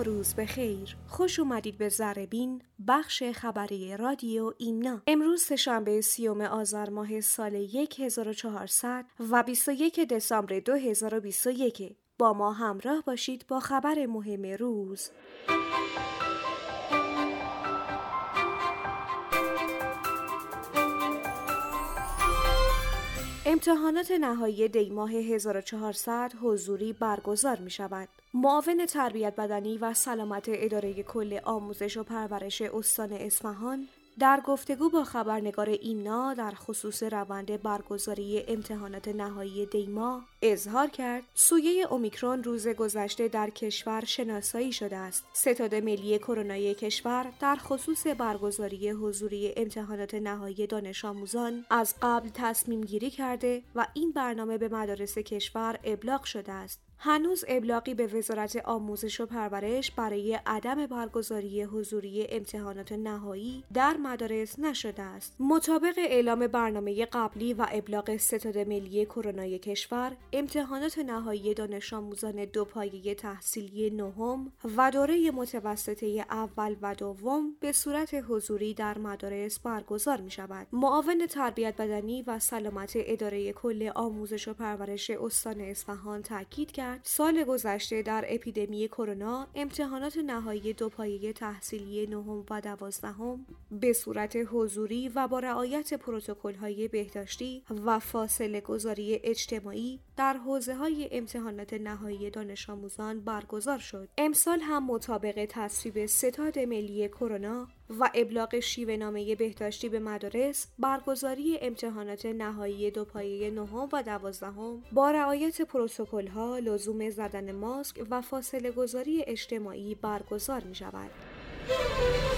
و روز بخیر. خوش اومدید به ذره‌بین، بخش خبری رادیو ایمنا. امروز سه‌شنبه 30 آذر ماه سال 1400 و 21 دسامبر 2021. با ما همراه باشید با خبر مهم روز. امتحانات نهایی دیماه 1400 حضوری برگزار می شود. معاون تربیت بدنی و سلامت اداره کل آموزش و پرورش استان اصفهان در گفتگو با خبرنگار ایمنا در خصوص روند برگزاری امتحانات نهایی دیماه اظهار کرد سویه اومیکرون روز گذشته در کشور شناسایی شده است. ستاد ملی کرونایی کشور در خصوص برگزاری حضوری امتحانات نهایی دانش آموزان از قبل تصمیم گیری کرده و این برنامه به مدارس کشور ابلاغ شده است. هنوز ابلاغی به وزارت آموزش و پرورش برای عدم برگزاری حضوری امتحانات نهایی در مدارس نشده است. مطابق اعلام برنامه قبلی و ابلاغ ستاد ملی کرونایی کشور، امتحانات نهایی دانش آموزان دو پایه تحصیلی نهم و دوره متوسطه اول و دوم به صورت حضوری در مدارس برگزار می شود. معاون تربیت بدنی و سلامت اداره کل آموزش و پرورش استان اصفهان تاکید کرد سال گذشته در اپیدمی کرونا امتحانات نهایی دو پایه تحصیلی نهم و دوازدهم به صورت حضوری و با رعایت پروتکل‌های بهداشتی و فاصله گذاری اجتماعی در حوزه‌های امتحانات نهایی دانش آموزان برگزار شد. امسال هم مطابق تصویب ستاد ملی کرونا و ابلاغ شیوه‌نامه بهداشتی به مدارس، برگزاری امتحانات نهایی دو پایه نهم و دوازدهم با رعایت پروتکل‌ها، لزوم زدن ماسک و فاصله گذاری اجتماعی برگزار می‌شود.